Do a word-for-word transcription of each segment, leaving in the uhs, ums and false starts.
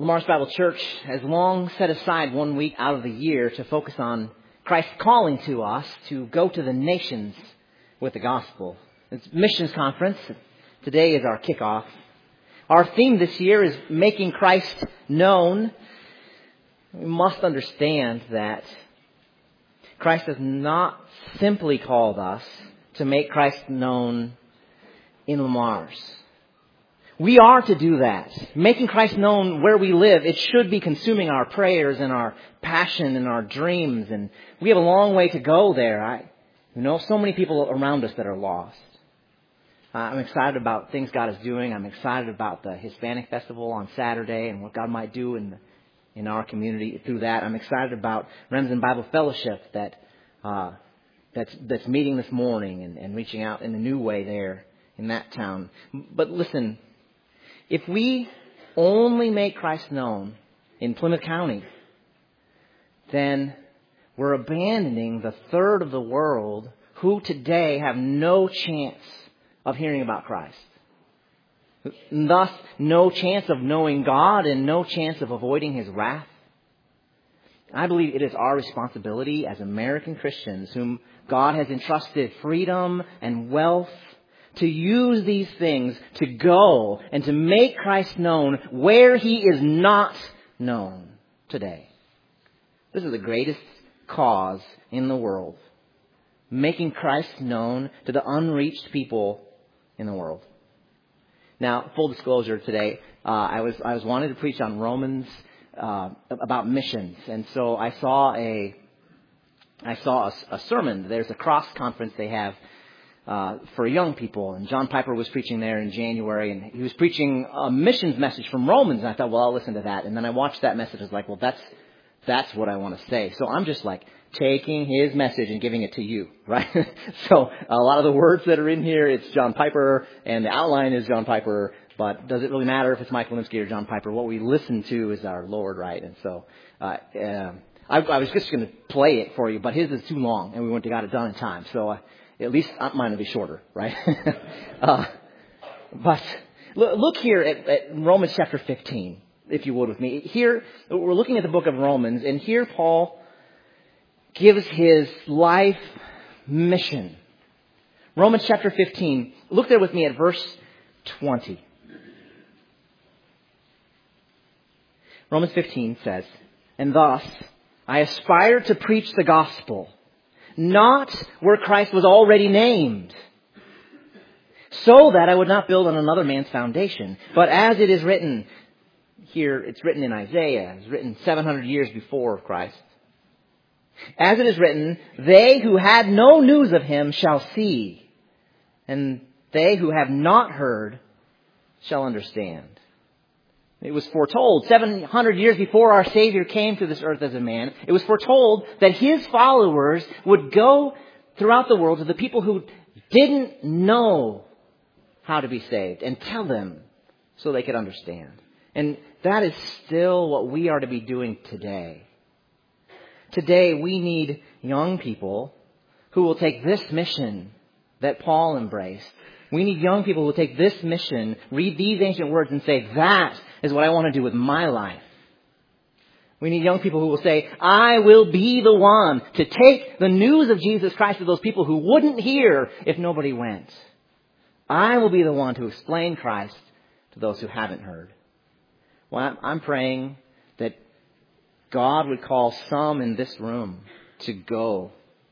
Lamar's Bible Church has long set aside one week out of the year to focus on Christ's calling to us to go to the nations with the gospel. It's Missions Conference. Today is our kickoff. Our theme this year is making Christ known. We must understand that Christ has not simply called us to make Christ known in Lamar's. We are to do that. Making Christ known where we live, it should be consuming our prayers and our passion and our dreams. And we have a long way to go there. I you know so many people around us that are lost. Uh, I'm excited about things God is doing. I'm excited about the Hispanic Festival on Saturday and what God might do in the, in our community through that. I'm excited about Remsen Bible Fellowship that uh, that's that's meeting this morning and, and reaching out in a new way there in that town. But listen, if we only make Christ known in Plymouth County, then we're abandoning the third of the world who today have no chance of hearing about Christ. And thus, no chance of knowing God and no chance of avoiding His wrath. I believe it is our responsibility as American Christians whom God has entrusted freedom and wealth to use these things to go and to make Christ known where He is not known today. This is the greatest cause in the world. Making Christ known to the unreached people in the world. Now, full disclosure today, uh, I was I was wanting to preach on Romans uh, about missions, and so I saw a I saw a, a sermon. There's a cross conference they have uh, for young people, and John Piper was preaching there in January, and he was preaching a missions message from Romans. And I thought, well, I'll listen to that. And then I watched that message. I was like, well, that's that's what I want to say. So I'm just like taking his message and giving it to you, right? So a lot of the words that are in here, it's John Piper, and the outline is John Piper, but does it really matter if it's Mike Linsky or John Piper? What we listen to is our Lord, right? And so uh, uh, I, I was just going to play it for you, but his is too long, and we wouldn't have got it done in time. So uh, at least mine will be shorter, right? uh, but look here at, at Romans chapter fifteen, if you would with me. Here, we're looking at the book of Romans, and here Paul gives his life mission. Romans chapter fifteen. Look there with me at verse twenty. Romans fifteen says, "And thus I aspire to preach the gospel, not where Christ was already named, so that I would not build on another man's foundation. But as it is written," here it's written in Isaiah, it's written seven hundred years before Christ. "As it is written, they who had no news of Him shall see, and they who have not heard shall understand." It was foretold seven hundred years before our Savior came to this earth as a man. It was foretold that His followers would go throughout the world to the people who didn't know how to be saved and tell them so they could understand. And that is still what we are to be doing today. Today, we need young people who will take this mission that Paul embraced. We need young people who will take this mission, read these ancient words and say, that is what I want to do with my life. We need young people who will say, I will be the one to take the news of Jesus Christ to those people who wouldn't hear if nobody went. I will be the one to explain Christ to those who haven't heard. Well, I'm praying that God would call some in this room to go,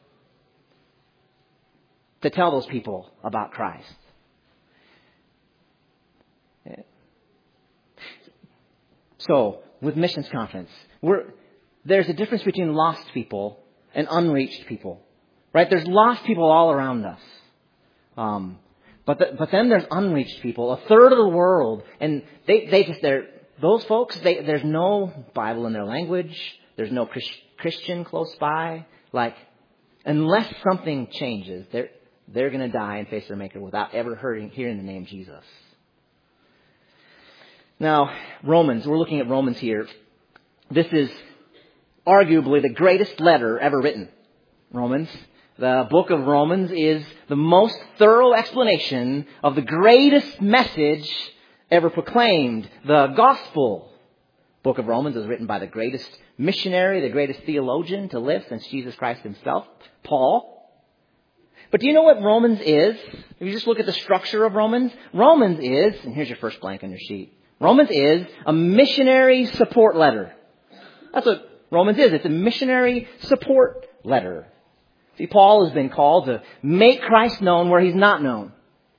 to tell those people about Christ. So, with Missions Conference, we're, there's a difference between lost people and unreached people, right? There's lost people all around us. Um, but the, but then there's unreached people, a third of the world, and they, they just, they're, those folks, they, there's no Bible in their language. There's no Christian close by. Like, unless something changes, they're, they're going to die and face their Maker without ever hearing, hearing the name Jesus. Now, Romans, we're looking at Romans here. This is arguably the greatest letter ever written. Romans. The book of Romans is the most thorough explanation of the greatest message ever proclaimed, the gospel. book of Romans was written by the greatest missionary, the greatest theologian to live since Jesus Christ himself, Paul. But do you know what Romans is? If you just look at the structure of Romans, Romans is, and here's your first blank on your sheet, Romans is a missionary support letter. That's what Romans is. It's a missionary support letter. See, Paul has been called to make Christ known where he's not known.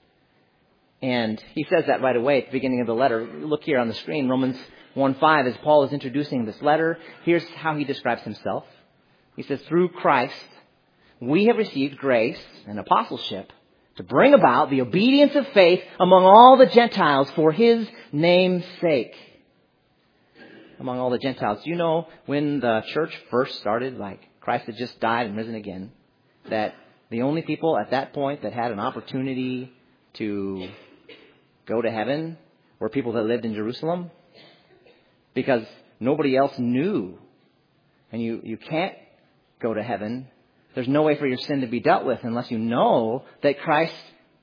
And he says that right away at the beginning of the letter. Look here on the screen, Romans one five, as Paul is introducing this letter. Here's how he describes himself. He says, through Christ, we have received grace and apostleship to bring about the obedience of faith among all the Gentiles for his name's sake. Among all the Gentiles. Do you know when the church first started, like Christ had just died and risen again, that the only people at that point that had an opportunity to go to heaven were people that lived in Jerusalem? Because nobody else knew. And you, you can't go to heaven. There's no way for your sin to be dealt with unless you know that Christ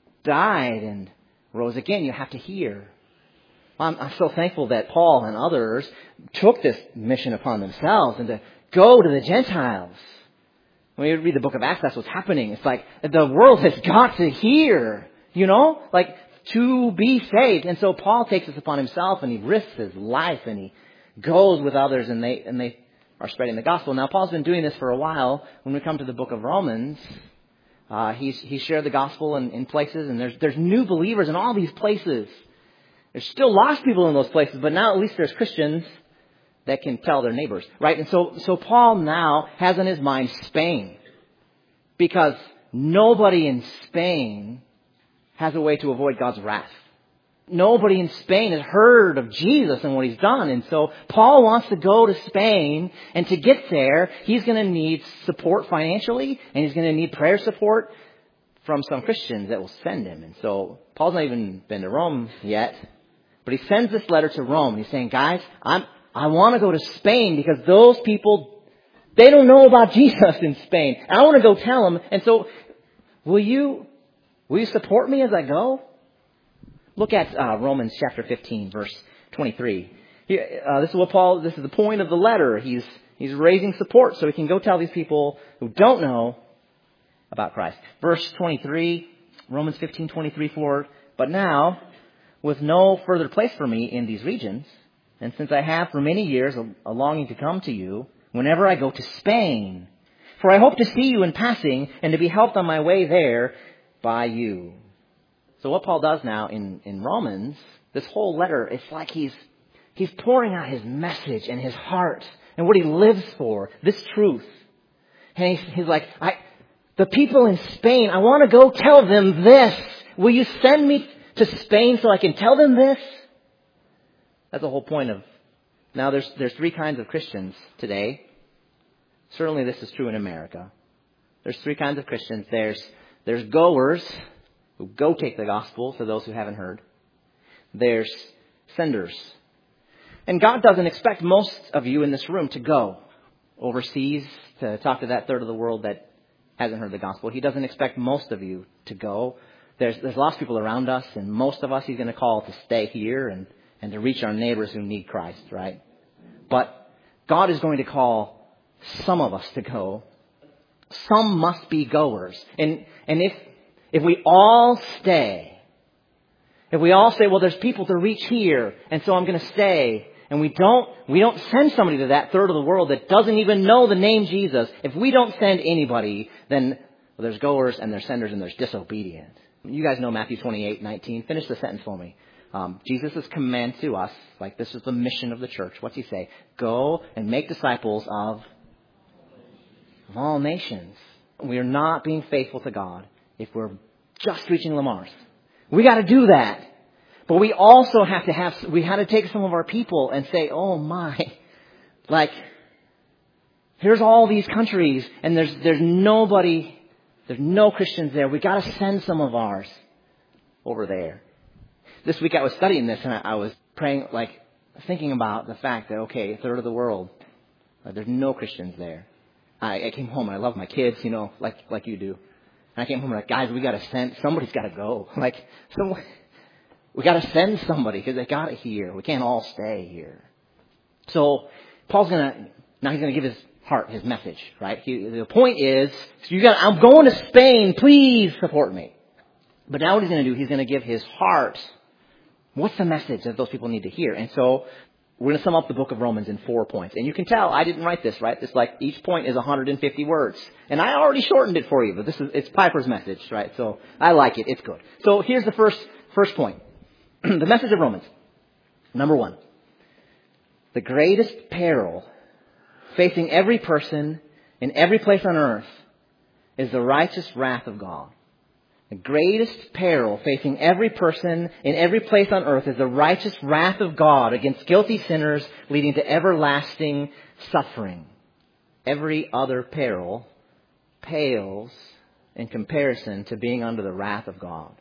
died and rose again. You have to hear. I'm, I'm so thankful that Paul and others took this mission upon themselves and to go to the Gentiles. When you read the book of Acts, that's what's happening. It's like the world has got to hear, you know, like to be saved. And so Paul takes this upon himself and he risks his life and he goes with others and they and they are spreading the gospel. Now, Paul's been doing this for a while. When we come to the book of Romans, uh, he's he shared the gospel in, in places, and there's there's new believers in all these places. There's still lost people in those places, but now at least there's Christians that can tell their neighbors, right? And so so Paul now has on his mind Spain, because nobody in Spain has a way to avoid God's wrath. Nobody in Spain has heard of Jesus and what he's done. And so Paul wants to go to Spain, and to get there, he's going to need support financially, and he's going to need prayer support from some Christians that will send him. And so Paul's not even been to Rome yet, but he sends this letter to Rome. He's saying, guys, I'm, I want to go to Spain because those people, they don't know about Jesus in Spain. And I want to go tell them. And so will you, will you support me as I go? Look at uh, Romans chapter fifteen, verse twenty-three. He, uh, this is what Paul. This is the point of the letter. He's he's raising support so he can go tell these people who don't know about Christ. Verse twenty-three, Romans fifteen twenty-three. For but now, with no further place for me in these regions, and since I have for many years a, a longing to come to you, whenever I go to Spain, for I hope to see you in passing and to be helped on my way there by you. So what Paul does now in, in Romans, this whole letter, it's like he's he's pouring out his message and his heart and what he lives for, this truth. And he's, he's like, I, the people in Spain, I want to go tell them this. Will you send me to Spain so I can tell them this? That's the whole point of. Now there's there's three kinds of Christians today. Certainly this is true in America. There's three kinds of Christians. There's there's goers who go take the gospel to those who haven't heard. There's senders. And God doesn't expect most of you in this room to go overseas to talk to that third of the world that hasn't heard the gospel. He doesn't expect most of you to go. There's there's lots of people around us, and most of us he's going to call to stay here and, and to reach our neighbors who need Christ, right? But God is going to call some of us to go. Some must be goers. And and if If we all stay, if we all say, well, there's people to reach here, and so I'm going to stay, and we don't, we don't send somebody to that third of the world that doesn't even know the name Jesus. If we don't send anybody, then well, there's goers and there's senders and there's disobedient. You guys know Matthew twenty-eight nineteen. Finish the sentence for me. Um, Jesus' command to us, like this is the mission of the church. What's he say? Go and make disciples of, of all nations. We are not being faithful to God if we're just reaching Lamar's. We got to do that. But we also have to have, we had to take some of our people and say, oh my, like, here's all these countries and there's, there's nobody, there's no Christians there. We got to send some of ours over there. This week I was studying this and I, I was praying, like, thinking about the fact that, okay, a third of the world, uh, there's no Christians there. I, I came home and I love my kids, you know, like, like you do. And I came home and like, guys, we got to send, somebody's got to go. Like, some, we got to send somebody because they got to hear. We can't all stay here. So Paul's going to, now he's going to give his heart, his message, right? He, the point is, you got, I'm going to Spain, please support me. But now what he's going to do, he's going to give his heart. What's the message that those people need to hear? And so we're going to sum up the book of Romans in four points. And you can tell I didn't write this, right? It's like each point is one hundred fifty words. And I already shortened it for you, but this is, it's Piper's message, right? So I like it. It's good. So here's the first, first point. The message of Romans. Number one. The greatest peril facing every person in every place on earth is the righteous wrath of God. The greatest peril facing every person in every place on earth is the righteous wrath of God against guilty sinners, leading to everlasting suffering. Every other peril pales in comparison to being under the wrath of God.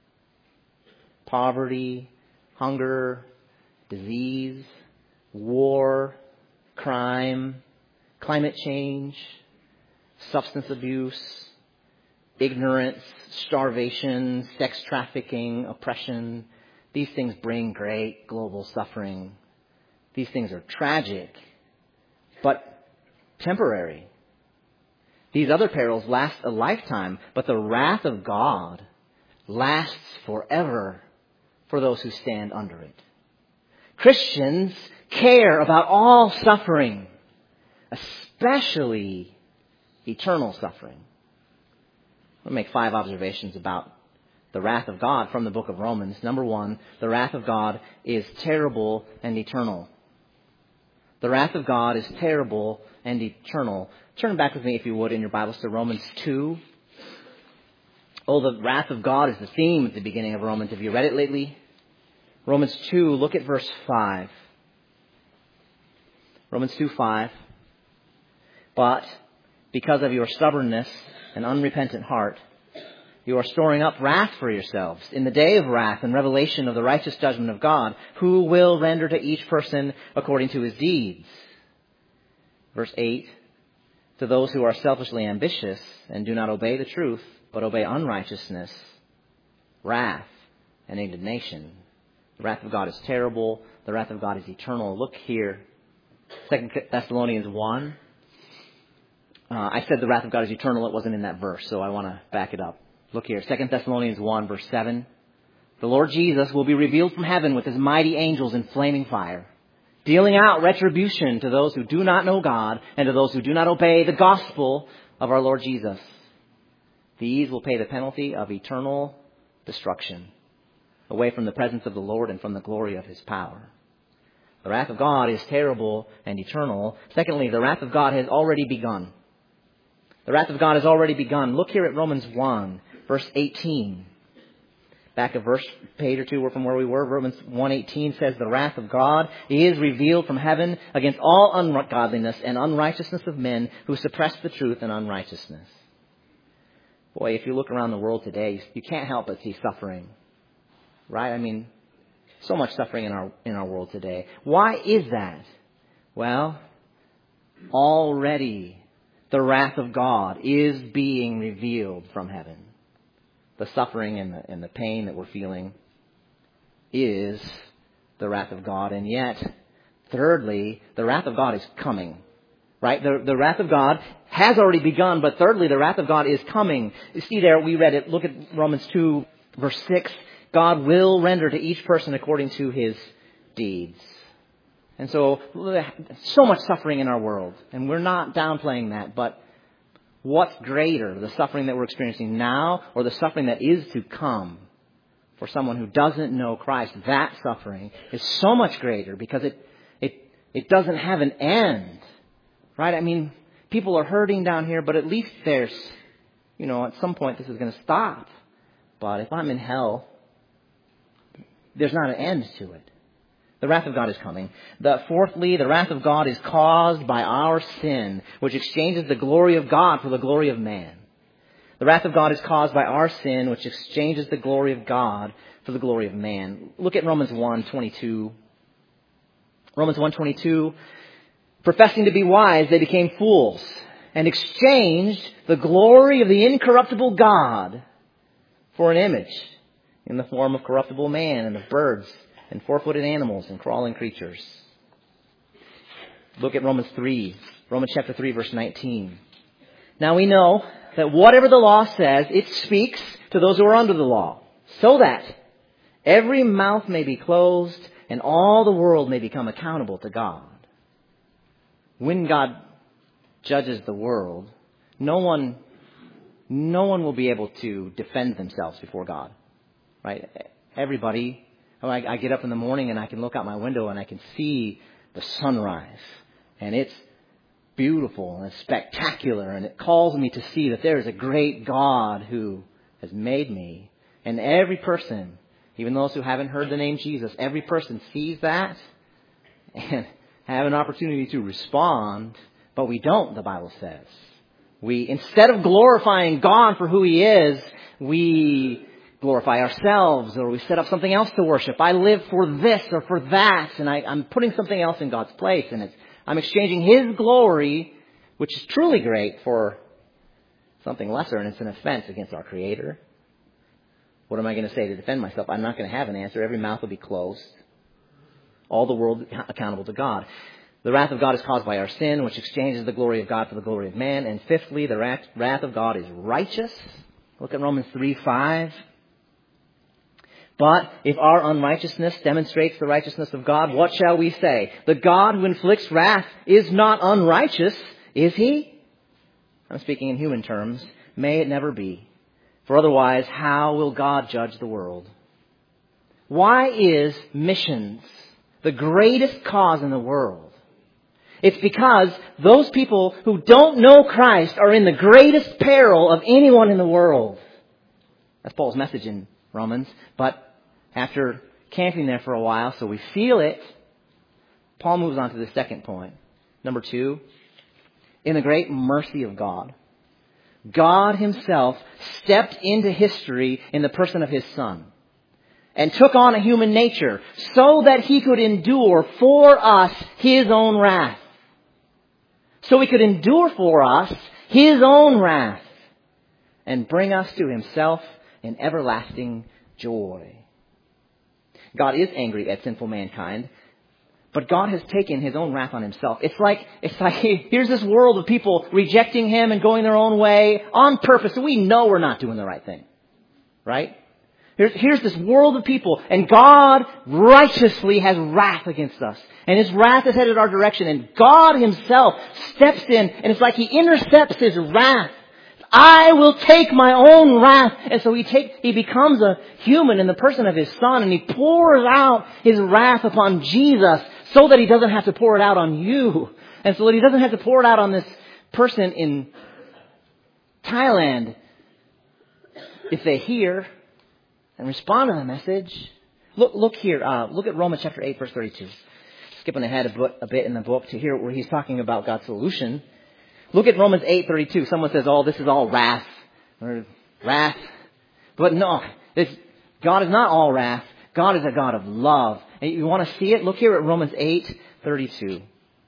Poverty, hunger, disease, war, crime, climate change, substance abuse, ignorance, starvation, sex trafficking, oppression. These things bring great global suffering. These things are tragic, but temporary. These other perils last a lifetime, but the wrath of God lasts forever for those who stand under it. Christians care about all suffering, especially eternal suffering. I'm going to make five observations about the wrath of God from the book of Romans. Number one, the wrath of God is terrible and eternal. The wrath of God is terrible and eternal. Turn back with me, if you would, in your Bibles to Romans two. Oh, the wrath of God is the theme at the beginning of Romans. Have you read it lately? Romans two, look at verse five. Romans two five. But because of your stubbornness and unrepentant heart, you are storing up wrath for yourselves in the day of wrath and revelation of the righteous judgment of God, who will render to each person according to his deeds. Verse eight. To those who are selfishly ambitious and do not obey the truth, but obey unrighteousness, wrath and indignation. The wrath of God is terrible. The wrath of God is eternal. Look here. Second Thessalonians one. Uh, I said the wrath of God is eternal. It wasn't in that verse, so I want to back it up. Look here. Second Thessalonians one, verse seven. The Lord Jesus will be revealed from heaven with his mighty angels in flaming fire, dealing out retribution to those who do not know God and to those who do not obey the gospel of our Lord Jesus. These will pay the penalty of eternal destruction, away from the presence of the Lord and from the glory of his power. The wrath of God is terrible and eternal. Secondly, the wrath of God has already begun. The wrath of God has already begun. Look here at Romans one, verse eighteen. Back a verse, page or two from where we were. Romans one eighteen says, the wrath of God is revealed from heaven against all ungodliness and unrighteousness of men who suppress the truth in unrighteousness. Boy, if you look around the world today, you can't help but see suffering. Right? I mean, so much suffering in our in our world today. Why is that? Well, already the wrath of God is being revealed from heaven. The suffering and the, and the pain that we're feeling is the wrath of God. And yet, thirdly, the wrath of God is coming. Right? The, the wrath of God has already begun, but thirdly, the wrath of God is coming. You see there, we read it. Look at Romans two, verse six. God will render to each person according to his deeds. And so, so much suffering in our world. And we're not downplaying that, but what's greater, the suffering that we're experiencing now or the suffering that is to come for someone who doesn't know Christ? That suffering is so much greater because it it it doesn't have an end. Right? I mean, people are hurting down here, but at least there's, you know, at some point this is going to stop. But if I'm in hell, there's not an end to it. The wrath of God is coming. The, fourthly, the wrath of God is caused by our sin, which exchanges the glory of God for the glory of man. The wrath of God is caused by our sin, which exchanges the glory of God for the glory of man. Look at Romans one twenty-two. Romans one twenty-two. Professing to be wise, they became fools and exchanged the glory of the incorruptible God for an image in the form of corruptible man and of birds and four-footed animals and crawling creatures. Look at Romans three, Romans chapter three, verse nineteen. Now we know that whatever the law says, it speaks to those who are under the law, so that every mouth may be closed and all the world may become accountable to God. When God judges the world, no one, no one will be able to defend themselves before God, right? Everybody, oh, I, I get up in the morning and I can look out my window and I can see the sunrise, and it's beautiful and it's spectacular, and it calls me to see that there is a great God who has made me. And every person, even those who haven't heard the name Jesus, every person sees that and have an opportunity to respond, but we don't, the Bible says. We, instead of glorifying God for who He is, we glorify ourselves, or we set up something else to worship. I live for this or for that, and I, I'm putting something else in God's place, and it's, I'm exchanging His glory, which is truly great, for something lesser, and it's an offense against our Creator. What am I going to say to defend myself? I'm not going to have an answer. Every mouth will be closed. All the world accountable to God. The wrath of God is caused by our sin, which exchanges the glory of God for the glory of man. And fifthly, the wrath, wrath of God is righteous. Look at Romans three five. But if our unrighteousness demonstrates the righteousness of God, what shall we say? The God who inflicts wrath is not unrighteous, is He? I'm speaking in human terms. May it never be. For otherwise, how will God judge the world? Why is missions the greatest cause in the world? It's because those people who don't know Christ are in the greatest peril of anyone in the world. That's Paul's message in Romans. But after camping there for a while, so we feel it, Paul moves on to the second point. Number two, in the great mercy of God, God Himself stepped into history in the person of His Son and took on a human nature so that He could endure for us His own wrath. So He could endure for us His own wrath and bring us to Himself in everlasting joy. God is angry at sinful mankind, but God has taken His own wrath on Himself. It's like, it's like, here's this world of people rejecting Him and going their own way on purpose. So we know we're not doing the right thing. Right? Here's, here's this world of people, and God righteously has wrath against us. And His wrath is headed our direction, and God Himself steps in, and it's like He intercepts His wrath. I will take my own wrath. And so he takes, he becomes a human in the person of His Son, and He pours out His wrath upon Jesus so that He doesn't have to pour it out on you. And so that He doesn't have to pour it out on this person in Thailand if they hear and respond to the message. Look, look here. Uh, look at Romans chapter eight, verse thirty-two. Skipping ahead a bit, a bit in the book to hear where he's talking about God's solution. Look at Romans eight thirty-two. Someone says, oh, this is all wrath. Or wrath. But no, this, God is not all wrath. God is a God of love. And you want to see it? Look here at Romans eight thirty-two.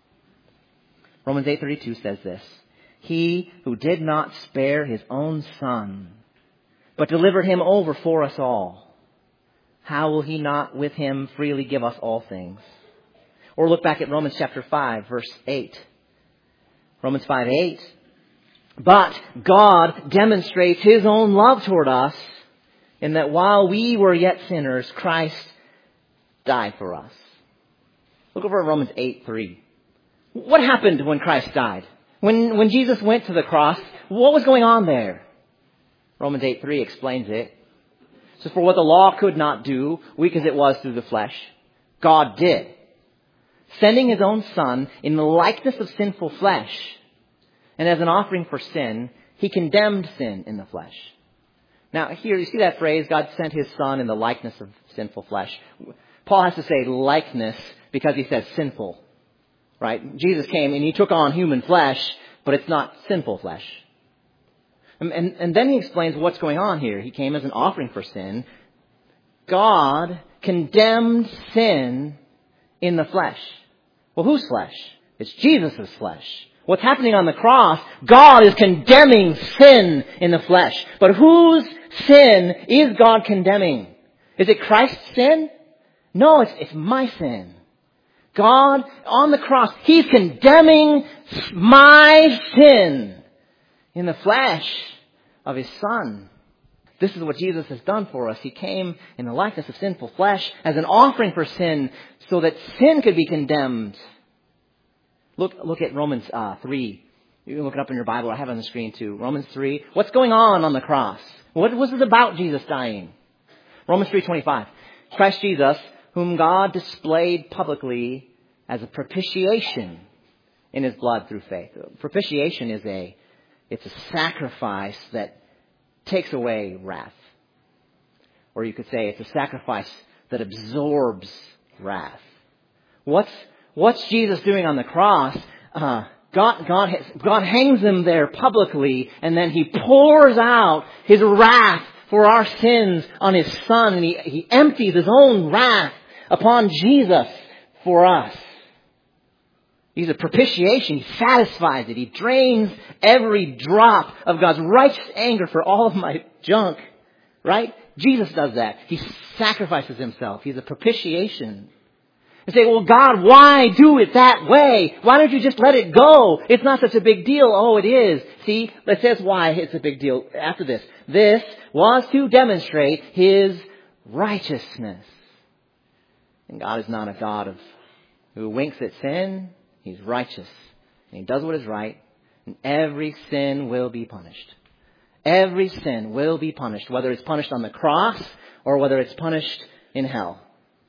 Romans eight thirty-two says this. He who did not spare His own Son, but delivered Him over for us all, how will He not with Him freely give us all things? Or look back at Romans chapter five, verse eight. Romans five eight. But God demonstrates His own love toward us in that while we were yet sinners, Christ died for us. Look over at Romans eight three. What happened when Christ died? When, when Jesus went to the cross, what was going on there? Romans eight three explains it. It says, for what the law could not do, weak as it was through the flesh, God did, sending His own Son in the likeness of sinful flesh. And as an offering for sin, He condemned sin in the flesh. Now here, you see that phrase, God sent His Son in the likeness of sinful flesh. Paul has to say likeness because he says sinful. Right? Jesus came and He took on human flesh, but it's not sinful flesh. And, and, and then he explains what's going on here. He came as an offering for sin. God condemned sin in the flesh. Well, whose flesh? It's Jesus' flesh. What's happening on the cross, God is condemning sin in the flesh. But whose sin is God condemning? Is it Christ's sin? No, it's, it's my sin. God on the cross, He's condemning my sin in the flesh of His Son. This is what Jesus has done for us. He came in the likeness of sinful flesh as an offering for sin so that sin could be condemned. Look, look at Romans uh, three. You can look it up in your Bible. I have it on the screen too. Romans three. What's going on on the cross? What was it about Jesus dying? Romans three twenty-five. Christ Jesus, whom God displayed publicly as a propitiation in His blood through faith. Propitiation is a, it's a sacrifice that takes away wrath. Or you could say it's a sacrifice that absorbs wrath. What's, what's Jesus doing on the cross? Uh, God, God, has, God hangs Him there publicly, and then He pours out His wrath for our sins on His Son, and He, He empties His own wrath upon Jesus for us. He's a propitiation. He satisfies it. He drains every drop of God's righteous anger for all of my junk. Right? Jesus does that. He sacrifices Himself. He's a propitiation. You say, well, God, why do it that way? Why don't you just let it go? It's not such a big deal. Oh, it is. See, it says why it's a big deal after this. This was to demonstrate His righteousness. And God is not a God of who winks at sin. He's righteous. And He does what is right. And every sin will be punished. Every sin will be punished, whether it's punished on the cross or whether it's punished in hell.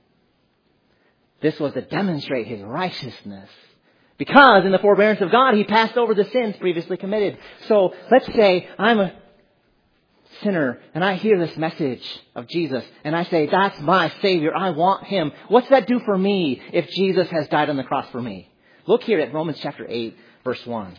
This was to demonstrate His righteousness. Because in the forbearance of God, He passed over the sins previously committed. So let's say I'm a sinner and I hear this message of Jesus and I say, that's my Savior. I want Him. What's that do for me if Jesus has died on the cross for me? Look here at Romans chapter eight, verse one.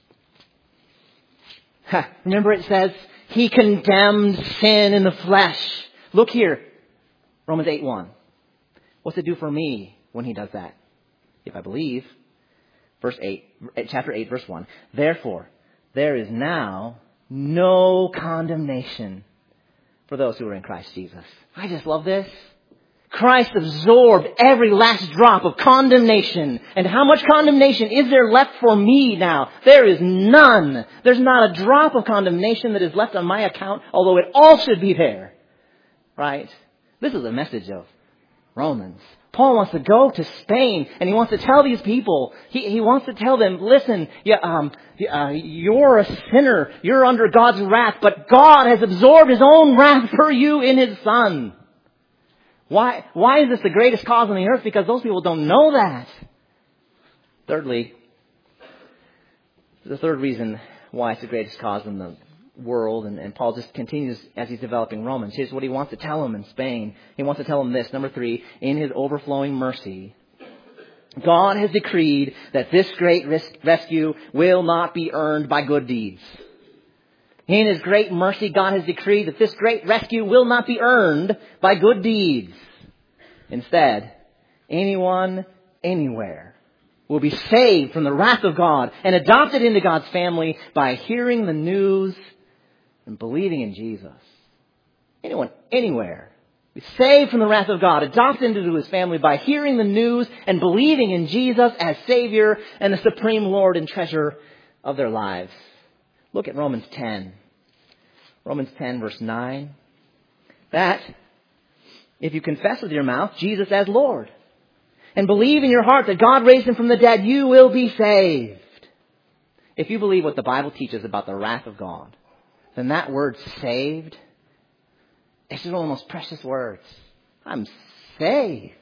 Ha, remember it says, He condemned sin in the flesh. Look here, Romans eight one. What's it do for me when He does that? If I believe, verse eight, chapter eight, verse one. Therefore, there is now no condemnation for those who are in Christ Jesus. I just love this. Christ absorbed every last drop of condemnation. And how much condemnation is there left for me now? There is none. There's not a drop of condemnation that is left on my account, although it all should be there. Right? This is a message of Romans. Paul wants to go to Spain and he wants to tell these people, he, he wants to tell them, listen, yeah, um, uh, you're a sinner. You're under God's wrath, but God has absorbed His own wrath for you in His Son. Why, why is this the greatest cause on the earth? Because those people don't know that. Thirdly, the third reason why it's the greatest cause in the world, and, and Paul just continues as he's developing Romans. Here's what he wants to tell them in Spain. He wants to tell them this. Number three, in His overflowing mercy, God has decreed that this great res- rescue will not be earned by good deeds. In His great mercy, God has decreed that this great rescue will not be earned by good deeds. Instead, anyone, anywhere, will be saved from the wrath of God and adopted into God's family by hearing the news and believing in Jesus. Anyone, anywhere, be saved from the wrath of God, adopted into His family by hearing the news and believing in Jesus as Savior and the supreme Lord and treasure of their lives. Look at Romans ten. Romans ten, verse nine. That if you confess with your mouth Jesus as Lord and believe in your heart that God raised Him from the dead, you will be saved. If you believe what the Bible teaches about the wrath of God, then that word saved, it's just one of the most precious words. I'm saved.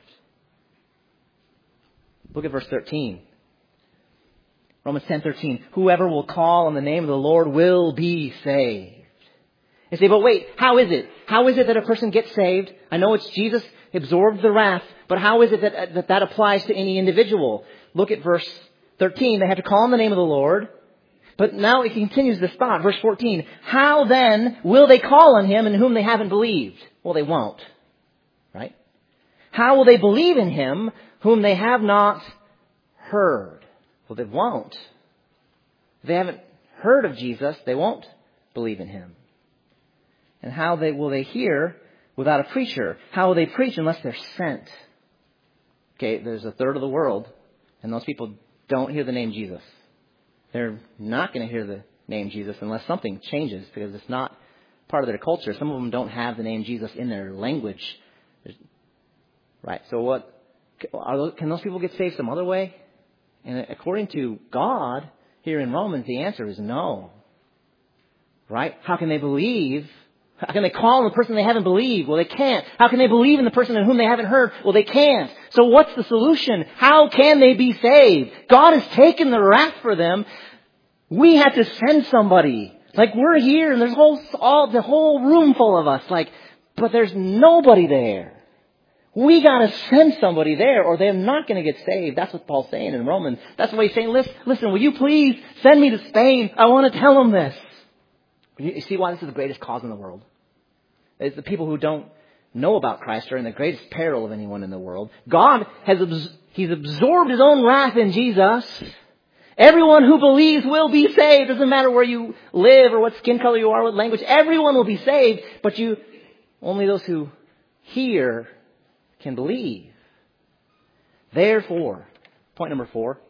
Look at verse thirteen. Romans ten thirteen. Whoever will call on the name of the Lord will be saved. You say, but wait, how is it? How is it that a person gets saved? I know it's Jesus absorbed the wrath, but how is it that that, that applies to any individual? Look at verse thirteen. They have to call on the name of the Lord. But now it continues this thought. Verse fourteen. How then will they call on Him in whom they haven't believed? Well, they won't. Right? How will they believe in Him whom they have not heard? Well, they won't. If they haven't heard of Jesus, they won't believe in Him. And how they will they hear without a preacher? How will they preach unless they're sent? Okay, there's a third of the world, and those people don't hear the name Jesus. They're not going to hear the name Jesus unless something changes, because it's not part of their culture. Some of them don't have the name Jesus in their language. There's, right, so what? Are those, can those people get saved some other way? And according to God, here in Romans, the answer is no. Right? How can they believe? How can they call on the person they haven't believed? Well, they can't. How can they believe in the person in whom they haven't heard? Well, they can't. So what's the solution? How can they be saved? God has taken the wrath for them. We had to send somebody. Like, we're here and there's whole, all, the whole room full of us. Like, but there's nobody there. We got to send somebody there or they're not going to get saved. That's what Paul's saying in Romans. That's why he's saying, listen, listen, will you please send me to Spain? I want to tell them this. You see why this is the greatest cause in the world? It's the people who don't know about Christ are in the greatest peril of anyone in the world. God has abs- He's absorbed His own wrath in Jesus. Everyone who believes will be saved. Doesn't matter where you live or what skin color you are, what language. Everyone will be saved. But you, only those who hear can believe. Therefore, point number four,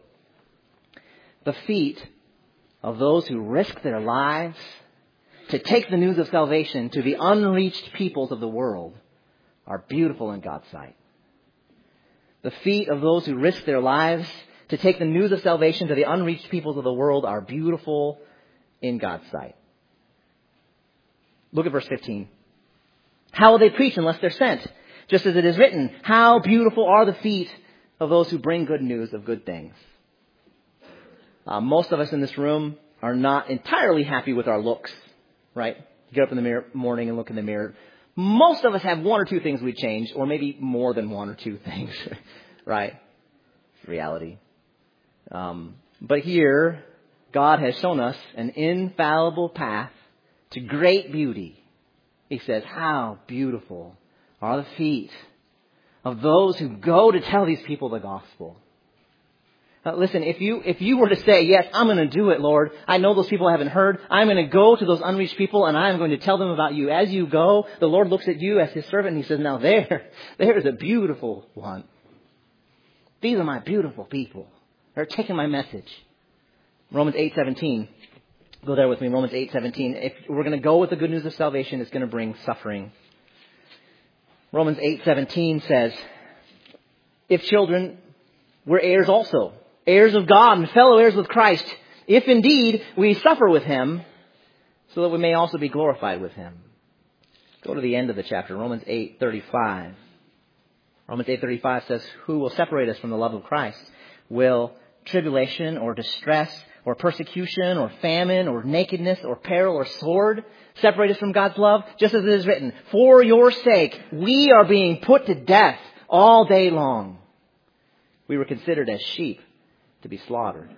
the feet of those who risk their lives to take the news of salvation to the unreached peoples of the world are beautiful in God's sight. The feet of those who risk their lives to take the news of salvation to the unreached peoples of the world are beautiful in God's sight. Look at verse fifteen. How will they preach unless they're sent? Just as it is written, how beautiful are the feet of those who bring good news of good things. Uh, most of us in this room are not entirely happy with our looks. Right? Get up in the mirror, morning and look in the mirror. Most of us have one or two things we change, or maybe more than one or two things. Right? Reality. Um, but here, God has shown us an infallible path to great beauty. He says, how beautiful are the feet of those who go to tell these people the gospel. Uh, listen, if you if you were to say, yes, I'm going to do it, Lord. I know those people haven't heard. I'm going to go to those unreached people and I'm going to tell them about you. As you go, the Lord looks at you as His servant and He says, now there, there is a beautiful one. These are my beautiful people. They're taking my message. Romans eight seventeen. Go there with me. Romans eight seventeen. If we're going to go with the good news of salvation, it's going to bring suffering. Romans eight seventeen says, if children, we're heirs also. Heirs of God and fellow heirs with Christ, if indeed we suffer with Him, so that we may also be glorified with Him. Go to the end of the chapter, Romans eight thirty-five. Romans eight thirty-five says, who will separate us from the love of Christ? Will tribulation or distress or persecution or famine or nakedness or peril or sword separate us from God's love? Just as it is written, for your sake we are being put to death all day long. We were considered as sheep to be slaughtered.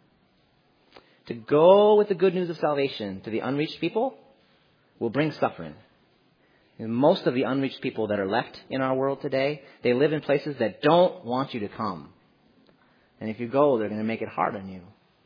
To go with the good news of salvation to the unreached people will bring suffering. And most of the unreached people that are left in our world today, they live in places that don't want you to come. And if you go, they're going to make it hard on you.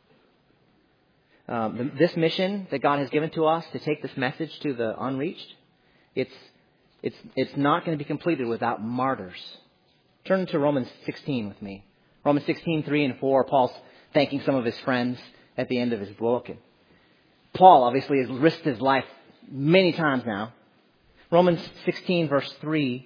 Um, this mission that God has given to us to take this message to the unreached, it's it's it's not going to be completed without martyrs. Turn to Romans sixteen with me. Romans sixteen, three and four, Paul's thanking some of his friends at the end of his book. And Paul obviously has risked his life many times now. Romans sixteen, verse three.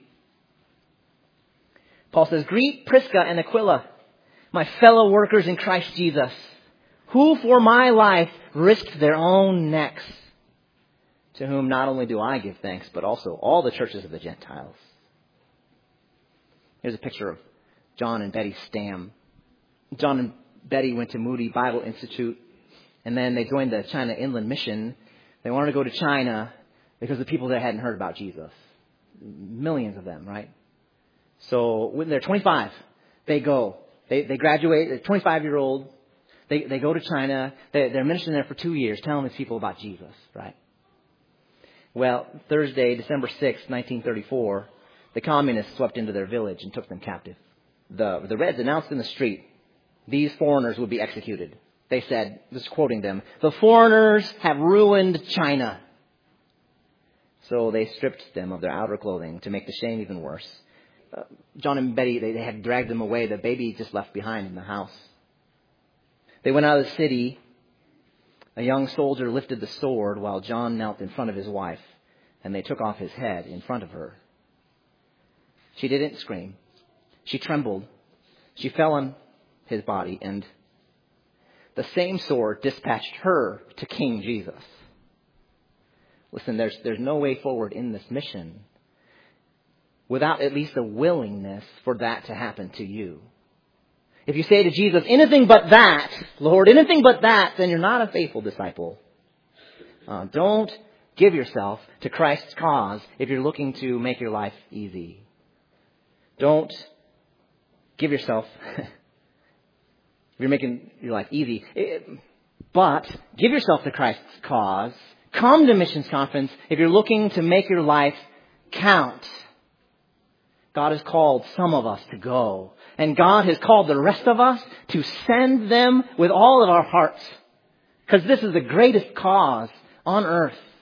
Paul says, greet Prisca and Aquila, my fellow workers in Christ Jesus, who for my life risked their own necks, to whom not only do I give thanks, but also all the churches of the Gentiles. Here's a picture of John and Betty Stam. John and Betty went to Moody Bible Institute, and then they joined the China Inland Mission. They wanted to go to China because the people there hadn't heard about Jesus. Millions of them, right? So when they're twenty-five, they go. They they graduate. They're twenty-five-year-old. They they go to China. They, they're ministering there for two years, telling these people about Jesus, right? Well, Thursday, December sixth, nineteen thirty-four, the communists swept into their village and took them captive. The, the Reds announced in the street, these foreigners would be executed. They said, just quoting them, the foreigners have ruined China. So they stripped them of their outer clothing to make the shame even worse. uh, John and Betty, they, they had dragged them away. The baby just left behind in the house. They went out of the city. A young soldier lifted the sword while John knelt in front of his wife, and they took off his head in front of her. She didn't scream. She trembled. She fell on his body, and the same sword dispatched her to King Jesus. Listen, there's, there's no way forward in this mission without at least a willingness for that to happen to you. If you say to Jesus, anything but that, Lord, anything but that, then you're not a faithful disciple. Uh, don't give yourself to Christ's cause if you're looking to make your life easy. Don't give yourself, if you're making your life easy, it, but give yourself to Christ's cause. Come to Missions Conference if you're looking to make your life count. God has called some of us to go. And God has called the rest of us to send them with all of our hearts. Because this is the greatest cause on earth.